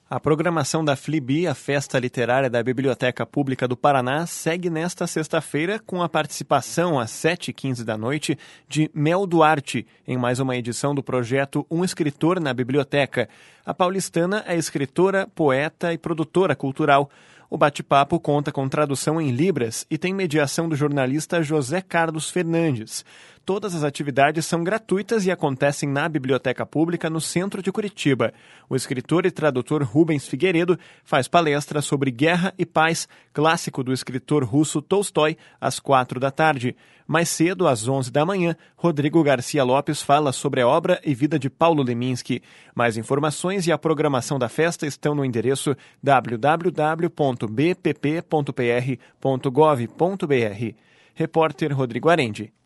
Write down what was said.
A programação da FLIBI, a Festa Literária da Biblioteca Pública do Paraná, segue nesta sexta-feira com a participação às 7h15 da noite de Mel Duarte, em mais uma edição do projeto Um Escritor na Biblioteca. A paulistana é escritora, poeta e produtora cultural. O bate-papo conta com tradução em Libras e tem mediação do jornalista José Carlos Fernandes. Todas as atividades são gratuitas e acontecem na Biblioteca Pública, no centro de Curitiba. O escritor e tradutor Rubens Figueiredo faz palestra sobre Guerra e Paz, clássico do escritor russo Tolstói, às 16h. Mais cedo, às 11h, Rodrigo Garcia Lopes fala sobre a obra e vida de Paulo Leminski. Mais informações e a programação da festa estão no endereço www.bpp.pr.gov.br. Repórter Rodrigo Arendi.